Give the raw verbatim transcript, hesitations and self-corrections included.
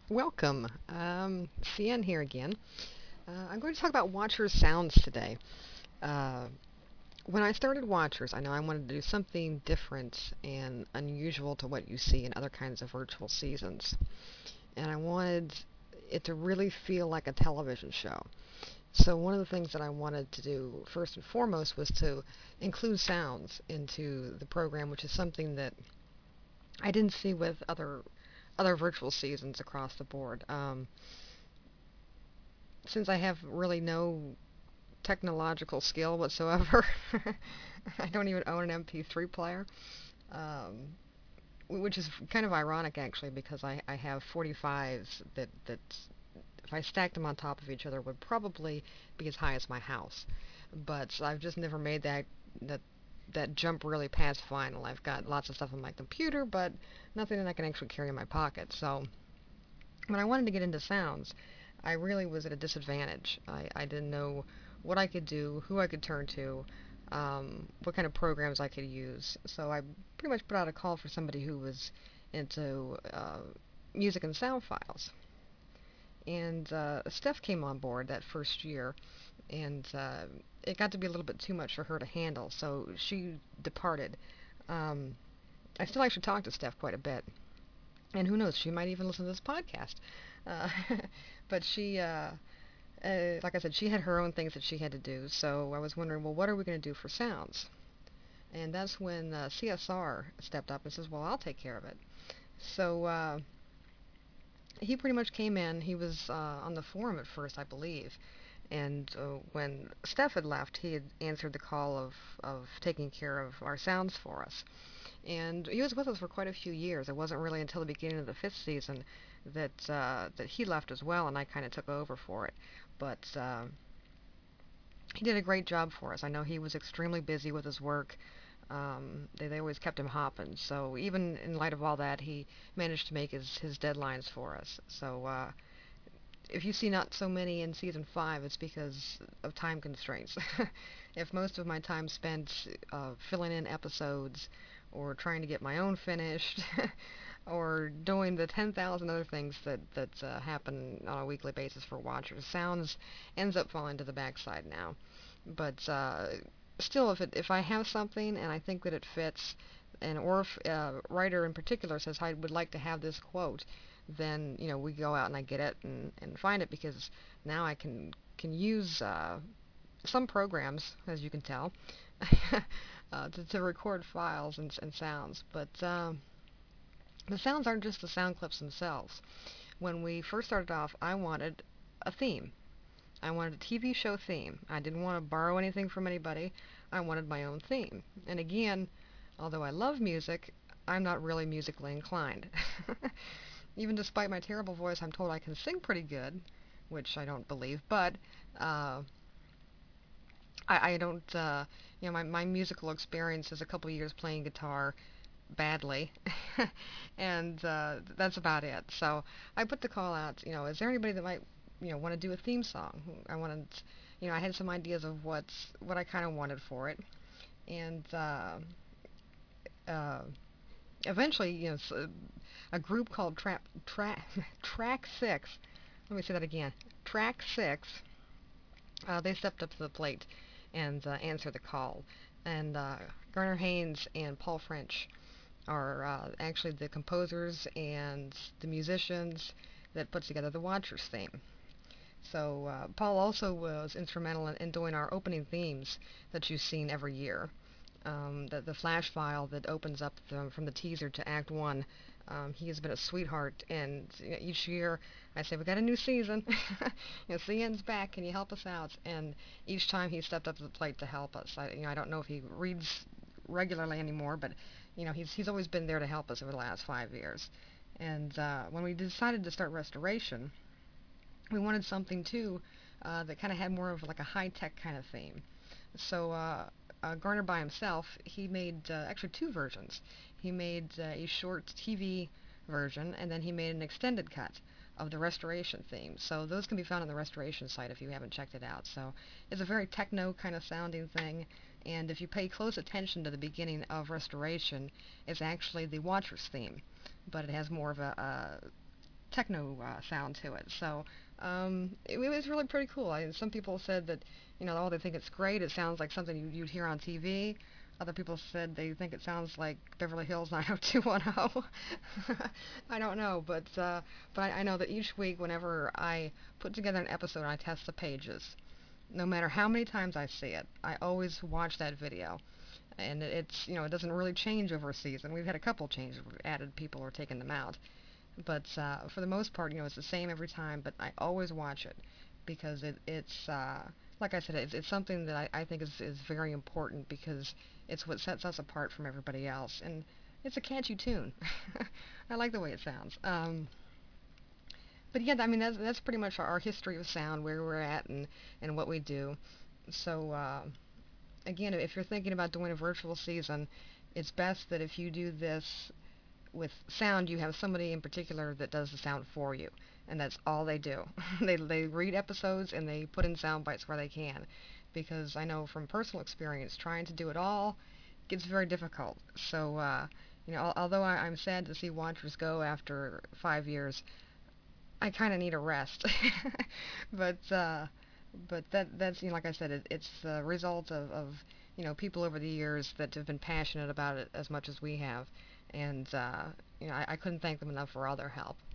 Welcome. Um, C N here again. Uh, I'm going to talk about Watchers sounds today. Uh, when I started Watchers, I know I wanted to do something different and unusual to what you see in other kinds of virtual seasons. And I wanted it to really feel like a television show. So one of the things that I wanted to do first and foremost was to include sounds into the program, which is something that I didn't see with other other virtual seasons across the board. Um, since I have really no technological skill whatsoever. I don't even own an M P three player, um, which is kind of ironic actually because I, I have forty-fives that, that if I stacked them on top of each other would probably be as high as my house. But I've just never made that that that jump really past final. I've got lots of stuff on my computer, but nothing that I can actually carry in my pocket. So when I wanted to get into sounds, I really was at a disadvantage. I, I didn't know what I could do, who I could turn to, um, what kind of programs I could use. So I pretty much put out a call for somebody who was into uh, music and sound files. And uh, Steph came on board that first year, and uh, it got to be a little bit too much for her to handle, so she departed. Um, I still actually talk to Steph quite a bit, and who knows, she might even listen to this podcast. Uh, but she, uh, uh, like I said, she had her own things that she had to do. So I was wondering, well, what are we going to do for sounds? And that's when uh, C S R stepped up and says, well, I'll take care of it. So uh, he pretty much came in. He was uh, on the forum at first, I believe. And uh, when Steph had left, he had answered the call of, of taking care of our sounds for us. And he was with us for quite a few years. It wasn't really until the beginning of the fifth season that uh, that he left as well, and I kind of took over for it. But uh, he did a great job for us. I know he was extremely busy with his work. Um, they, they always kept him hopping. So even in light of all that, he managed to make his, his deadlines for us. So uh, if you see not so many in season five, it's because of time constraints. If most of my time spent uh, filling in episodes or trying to get my own finished or doing the ten thousand other things that, that uh, happen on a weekly basis for watchers, sounds ends up falling to the backside now. But uh, still, if it, if I have something and I think that it fits, and or if a uh, writer in particular says I would like to have this quote, then you know we go out and I get it and, and find it because now I can can use uh, some programs, as you can tell, uh, to, to record files and, and sounds. But um, the sounds aren't just the sound clips themselves. When we first started off, I wanted a theme. I wanted a T V show theme. I didn't want to borrow anything from anybody. I wanted my own theme. And again, although I love music, I'm not really musically inclined. Even despite my terrible voice, I'm told I can sing pretty good, which I don't believe. But uh, I, I don't, uh, you know, my, my musical experience is a couple years playing guitar badly, and uh, that's about it. So I put the call out. You know, is there anybody that might, you know, want to do a theme song? I wanted, you know, I had some ideas of what's what I kind of wanted for it, and uh, uh, eventually, you know, a group called Trap Track Track Six. Let me say that again. Track Six. Uh, they stepped up to the plate and uh, answered the call, and uh, Garner Haynes and Paul French are uh, actually the composers and the musicians that put together the Watchers theme. So uh, Paul also was instrumental in, in doing our opening themes that you've seen every year. Um, the, the flash file that opens up the, from the teaser to Act One. Um, he has been a sweetheart, and you know, each year I say we got a new season. You know, C N's back. Can you help us out? And each time he stepped up to the plate to help us. I, you know, I don't know if he reads regularly anymore, but you know, he's he's always been there to help us over the last five years. And uh, when we decided to start restoration, we wanted something too uh, that kind of had more of like a high-tech kind of theme. So uh, uh, Garner by himself, he made uh, actually two versions. He made uh, a short T V version, and then he made an extended cut of the restoration theme. So those can be found on the restoration site if you haven't checked it out. So it's a very techno kind of sounding thing, and if you pay close attention to the beginning of restoration, it's actually the Watcher's theme, but it has more of a, a techno uh, sound to it. So um, it, it was really pretty cool. I, some people said that, you know, oh, they think it's great. It sounds like something you, you'd hear on T V. Other people said they think it sounds like Beverly Hills nine oh two one oh. I don't know, but uh, but I, I know that each week, whenever I put together an episode and I test the pages, no matter how many times I see it, I always watch that video. And it's, you know, it doesn't really change over a season. We've had a couple changes. We've added people or taken them out. But uh, for the most part, you know, it's the same every time, but I always watch it because it, it's, uh, like I said, it's, it's something that I, I think is, is very important because it's what sets us apart from everybody else. And it's a catchy tune. I like the way it sounds. Um, but yeah, I mean, that's, that's pretty much our, our history of sound, where we're at and, and what we do. So, uh, again, if you're thinking about doing a virtual season, it's best that if you do this with sound, you have somebody in particular that does the sound for you, and that's all they do. they they read episodes and they put in sound bites where they can, because I know from personal experience, trying to do it all gets very difficult. So uh, you know, al- although I, I'm sad to see Watchers go after five years, I kind of need a rest. but uh, but that that's, you know, like I said, it, it's the result of, of you know, people over the years that have been passionate about it as much as we have, and uh, you know, I, I couldn't thank them enough for all their help.